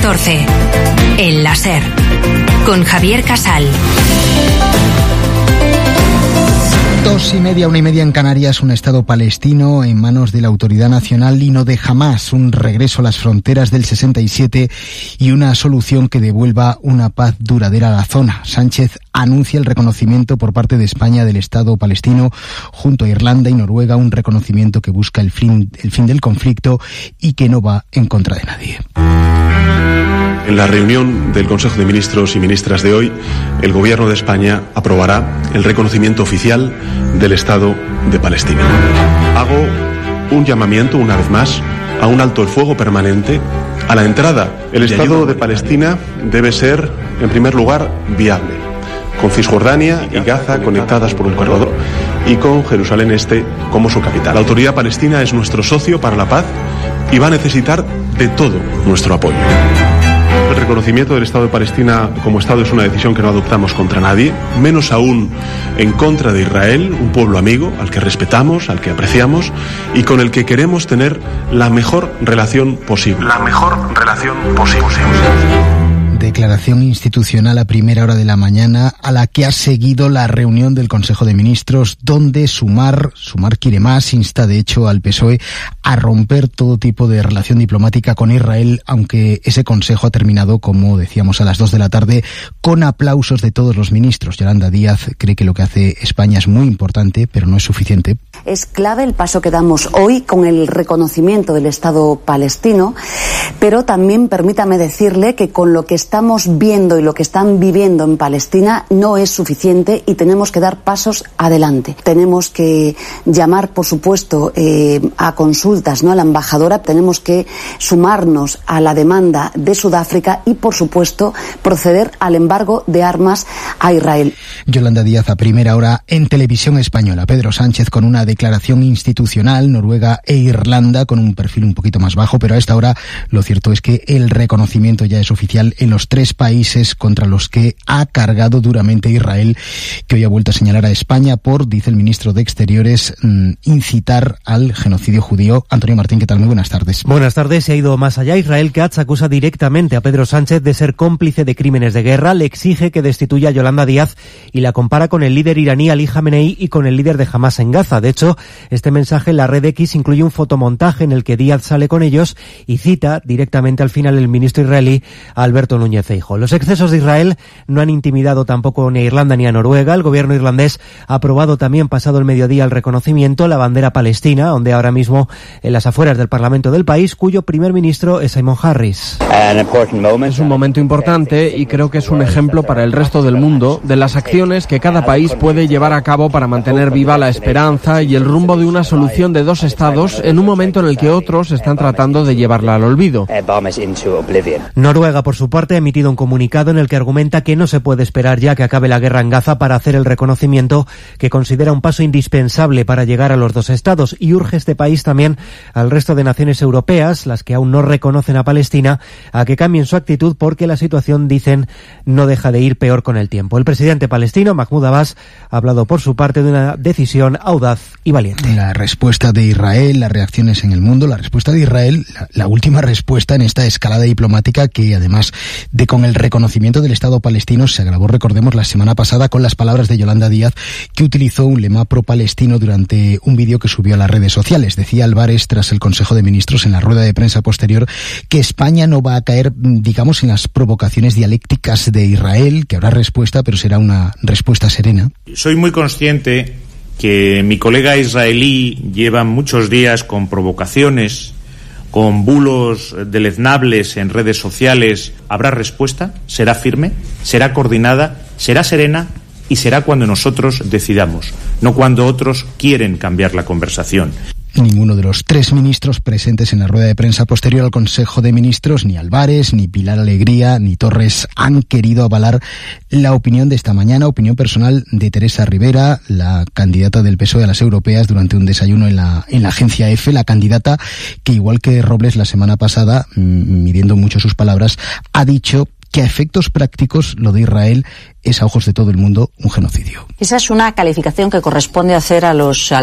14. El láser. Con Javier Casal. 2:30, 1:30 en Canarias, un Estado palestino en manos de la Autoridad Nacional y no de Hamás, un regreso a las fronteras del 67 y una solución que devuelva una paz duradera a la zona. Sánchez anuncia el reconocimiento por parte de España del Estado palestino junto a Irlanda y Noruega, un reconocimiento que busca el fin del conflicto y que no va en contra de nadie. En la reunión del Consejo de Ministros y Ministras de hoy, el Gobierno de España aprobará el reconocimiento oficial del Estado de Palestina. Hago un llamamiento, una vez más, a un alto el fuego permanente, a la entrada. El Estado de Palestina debe ser, en primer lugar, viable, con Cisjordania y Gaza conectadas por un corredor y con Jerusalén Este como su capital. La Autoridad Palestina es nuestro socio para la paz y va a necesitar de todo nuestro apoyo. El reconocimiento del Estado de Palestina como Estado es una decisión que no adoptamos contra nadie, menos aún en contra de Israel, un pueblo amigo al que respetamos, al que apreciamos y con el que queremos tener la mejor relación posible. Declaración institucional a primera hora de la mañana, a la que ha seguido la reunión del Consejo de Ministros, donde Sumar quiere más, insta de hecho al PSOE a romper todo tipo de relación diplomática con Israel, aunque ese Consejo ha terminado, como decíamos, a las 2 de la tarde, con aplausos de todos los ministros. Yolanda Díaz cree que lo que hace España es muy importante, pero no es suficiente. Es clave el paso que damos hoy con el reconocimiento del Estado palestino, pero también permítame decirle que con lo que estamos viendo y lo que están viviendo en Palestina no es suficiente y tenemos que dar pasos adelante. Tenemos que llamar, por supuesto, a consultas, ¿no?, a la embajadora. Tenemos que sumarnos a la demanda de Sudáfrica y, por supuesto, proceder al embargo de armas a Israel. Yolanda Díaz a primera hora en Televisión Española. Pedro Sánchez con una declaración institucional, Noruega e Irlanda con un perfil un poquito más bajo, pero a esta hora lo cierto es que el reconocimiento ya es oficial en los 3 países contra los que ha cargado duramente Israel, que hoy ha vuelto a señalar a España por, dice el ministro de Exteriores, incitar al genocidio judío. Antonio Martín, ¿qué tal? Muy buenas tardes. Buenas tardes. Se ha ido más allá. Israel Katz acusa directamente a Pedro Sánchez de ser cómplice de crímenes de guerra, le exige que destituya a Yolanda Díaz y la compara con el líder iraní Ali Jamenei y con el líder de Hamás en Gaza. De hecho, este mensaje en la red X incluye un fotomontaje en el que Díaz sale con ellos y cita directamente al final el ministro israelí Alberto Núñez Feijóo. Los excesos de Israel no han intimidado tampoco ni a Irlanda ni a Noruega. El gobierno irlandés ha aprobado también pasado el mediodía el reconocimiento, la bandera palestina, donde ahora mismo en las afueras del Parlamento del país, cuyo primer ministro es Simon Harris. Es un momento importante y creo que es un ejemplo para el resto del mundo de las acciones que cada país puede llevar a cabo para mantener viva la esperanza y el rumbo de una solución de 2 estados en un momento en el que otros están tratando de llevarla al olvido. Noruega, por su parte, ha emitido un comunicado en el que argumenta que no se puede esperar ya que acabe la guerra en Gaza para hacer el reconocimiento que considera un paso indispensable para llegar a los 2 estados y urge este país también al resto de naciones europeas, las que aún no reconocen a Palestina, a que cambien su actitud porque la situación, dicen, no deja de ir peor con el tiempo. El presidente palestino, Mahmoud Abbas, ha hablado por su parte de una decisión audaz y valiente. La respuesta de Israel, las reacciones en el mundo, la respuesta de Israel, la última respuesta en esta escalada diplomática que, además de con el reconocimiento del Estado palestino, se agravó, recordemos, la semana pasada con las palabras de Yolanda Díaz, que utilizó un lema pro-palestino durante un vídeo que subió a las redes sociales. Decía Álvarez, tras el Consejo de Ministros, en la rueda de prensa posterior, que España no va a caer, digamos, en las provocaciones dialécticas de Israel, que habrá respuesta, pero será una respuesta serena. Soy muy consciente que mi colega israelí lleva muchos días con provocaciones, con bulos deleznables en redes sociales. ¿Habrá respuesta? ¿Será firme? ¿Será coordinada? ¿Será serena? Y será cuando nosotros decidamos, no cuando otros quieren cambiar la conversación. Ninguno de los 3 ministros presentes en la rueda de prensa posterior al Consejo de Ministros, ni Álvarez, ni Pilar Alegría, ni Torres, han querido avalar la opinión de esta mañana, opinión personal de Teresa Rivera, la candidata del PSOE a las europeas, durante un desayuno en la agencia EFE, la candidata que, igual que Robles la semana pasada, midiendo mucho sus palabras, ha dicho que a efectos prácticos lo de Israel es, a ojos de todo el mundo, un genocidio. Esa es una calificación que corresponde hacer a los